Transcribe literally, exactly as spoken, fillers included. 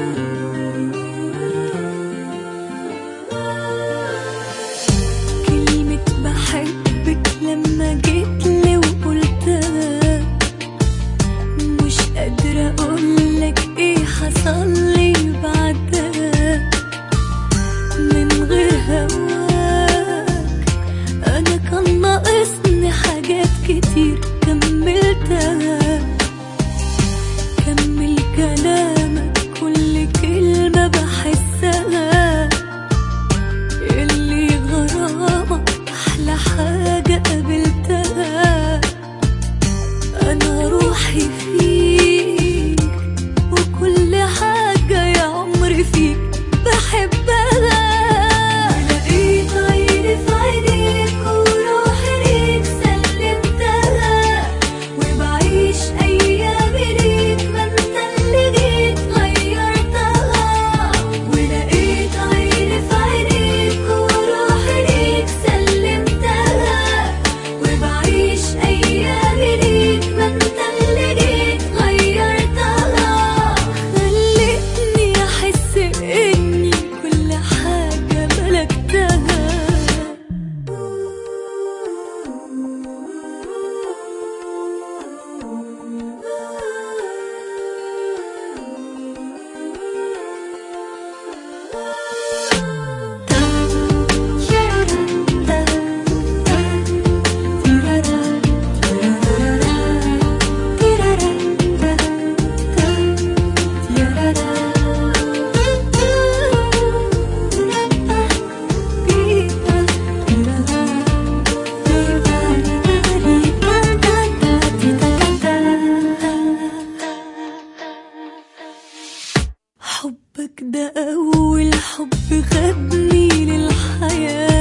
كلمة بحبك لما جيتلي وقلتها مش قادرة اقولك ايه حصلي بعدها. من غير هواك انا كان ناقصني حاجات كتير كملتها. كمل كلامك كل كلمة بحسها، اللي غرامك أحلى حاجة قابلتها. أنا روحي فيك وكل حاجة يا عمري فيك بحبها. لقيت عيني في عينيك وروحي ليك سلمتها، وبعيش أيامي ليك ما انت اللي جيت غيرتها. ولقيت عيني في عينيك وروحي ليك سلمتها، وبعيش أيامي ليك ما انت اللي جيت غيرتها. خلتني أحس إني كل حاجة ملكتها. حبك ده أول حب خدني للحياة،